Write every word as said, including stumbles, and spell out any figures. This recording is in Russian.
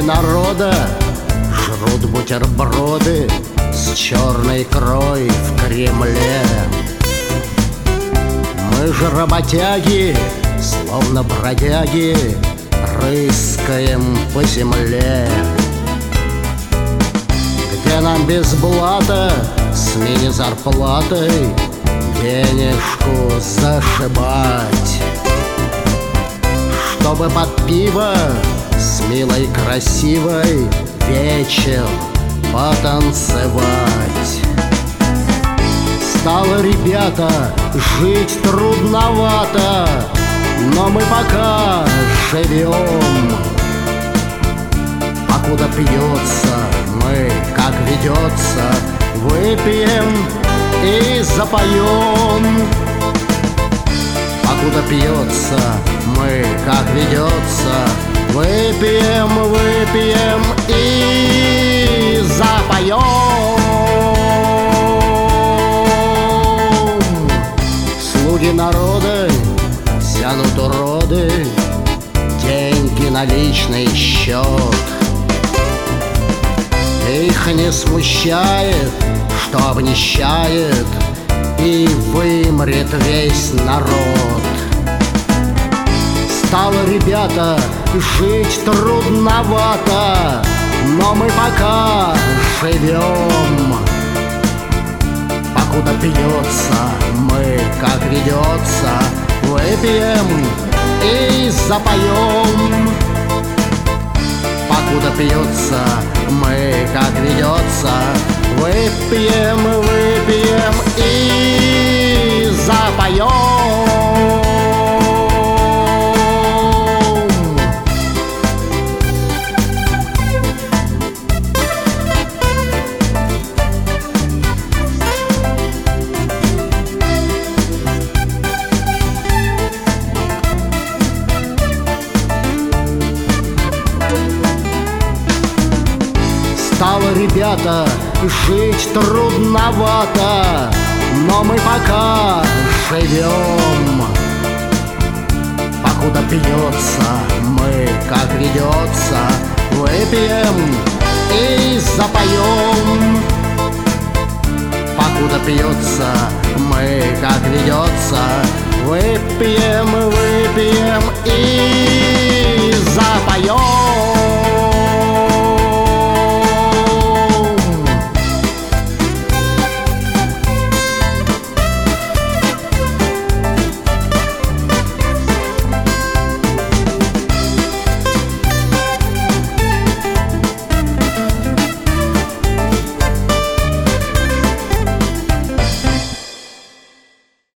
народа жрут бутерброды с черной икрой в Кремле. Мы же работяги, словно бродяги, рыскаем по земле, где нам без блата с мини-зарплатой денежку зашибать, чтобы под пиво с милой красивой вечер потанцевать. Стало, ребята, жить трудновато, но мы пока живем. Покуда пьется, мы, как ведется, выпьем и запоем. Покуда пьется, мы, как ведется, выпьем, выпьем и запоем. Слуги народа тянут уроды деньги на личный счет. Их не смущает, что обнищает и вымрет весь народ. Стало, ребята, жить трудновато, но мы пока живем. Покуда пьется, мы, как ведется, выпьем и запоем. Покуда пьется, мы, как ведется, выпьем, выпьем и запоем. Стало, ребята, жить трудновато, но мы пока живем. Покуда пьется, мы, как ведется, выпьем и запоем. Покуда пьется, мы, как ведется, выпьем, выпьем и запоем.